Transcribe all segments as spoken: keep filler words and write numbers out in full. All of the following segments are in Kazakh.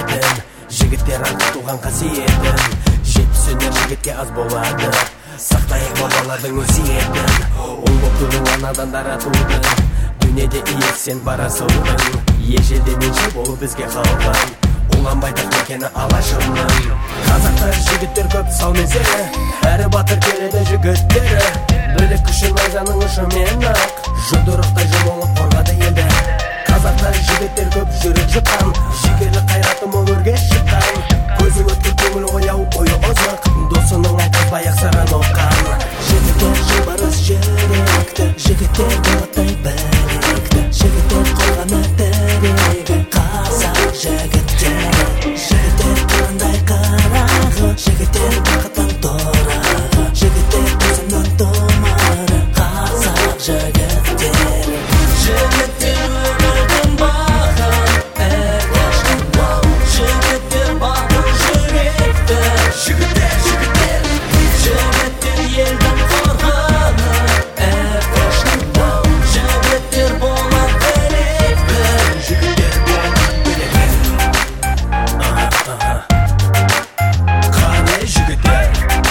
келбетін, жігіттер аңқы туған қасиетін. Жетпісінер жігітке аз болады, сақтайық бабалардың өсиетін. Ұл боп тудың анадан дара тудың, дүниеде иесі сен барасудың. Ежелден енші болып бізге қалған, уланбайтақ мекені алашымның. Қазақтар жігіттер көп саумезері, әрі батыр келеді жігіттері. Білік күшін найзаның ұшымен ақ, жұдырықтай жұмылып қорғады елді. Қазақтар жігіттер көп жүрек жұтқан, жігерлі қайраты мол өрге шыққан. Көзі өткір көңіл ояу ойы озық, досының айтқызбай ақ сырын оққан. Жігіттер жолбарыс жүректі, жігіттер болаттай білікті, жігіттер қорғаны тірегі, қазақ жігіттері. Жігіттер қырандай қарағы, жігіттер бақыттан торағы, жігіттер көзімнің тұмары, қазақ жігіттері. Жігіттер өмірдің бағын, әрқашан жігіттер батыл жүректі. Жігіттер, жігіттер, жігіттер елдің қорғаны, әрқашан жігіттер болат білекті. Жігіттер болат білекті. Қане жігіттер.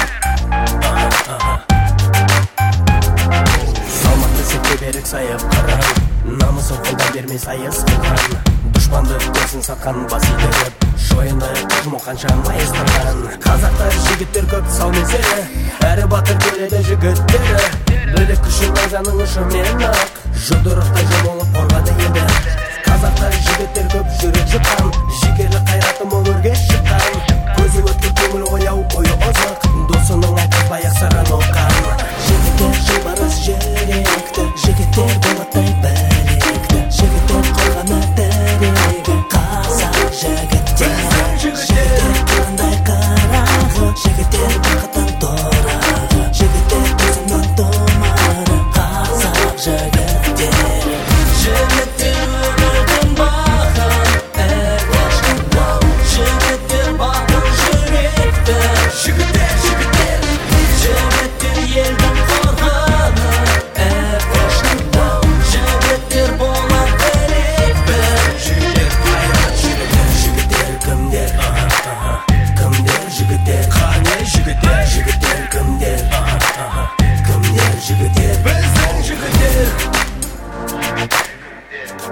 Салмақты сетке берік сайып қыран, намысын қолдан бермей сайыс қылған. Дұшпанды көзін сатқан бас итеріп, шойыны қажму қанша майыстырған. Қазақтар жігіттер көп саумезері, әрі батыр келеді жігіттері. Білік күшін найзаның ұшымен ақ, жұдырықтай жұмылып қорғады елді. Қазақтар жігіттер көп жүрек жұтқан, жігерлі қайраты мол өрге шыққан. Көзі өткір көңіл ояу ойы озық, досының айтқызбай ақ сырын оққан. Жігіттер жолбарыс жүректі, жігіттер болаттай білікті, жігіттер қорғаны тірегі, қазақ жігіттері. Жігіттер қырандай қарағы, жігіттер бақыттан торағы, жігіттер көзімнің тұмары, қазақ жігіттері. Жігіттер өмірдің бағын, әрқашан жігіттер батыл жүректі. Жігіттер, жігіттер, жігіттер елдің қорғаны, әрқашан жігіттер болат білекті. Жігіттер қайрат жігіттер, жігіттер кімдер? Кімдер жігіттер? Қане жігіттер? Жігіттер кімдер? Кімдер жігіттер? Біздің жігіттер.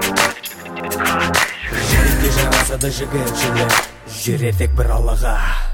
Жігітке жарасады жігіт жігіт, жүр етек бір аллаға.